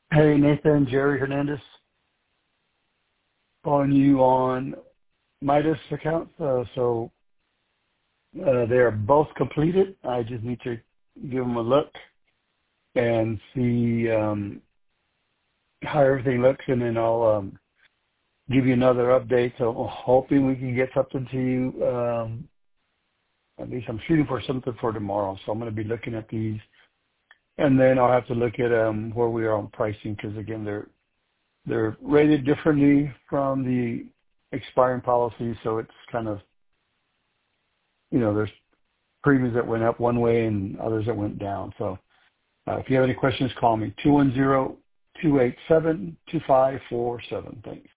Hey, Nathan, Jerry Hernandez, calling you on Midas accounts. They are both completed. I just need to give them a look and see how everything looks, and then I'll give you another update. So I'm hoping we can get something to you. At least I'm shooting for something for tomorrow. So I'm going to be looking at these, and then I'll have to look at where we are on pricing, because again, they're rated differently from the expiring policy. So it's kind of, there's premiums that went up one way and others that went down. So if you have any questions, call me 210-287-2547. Thanks.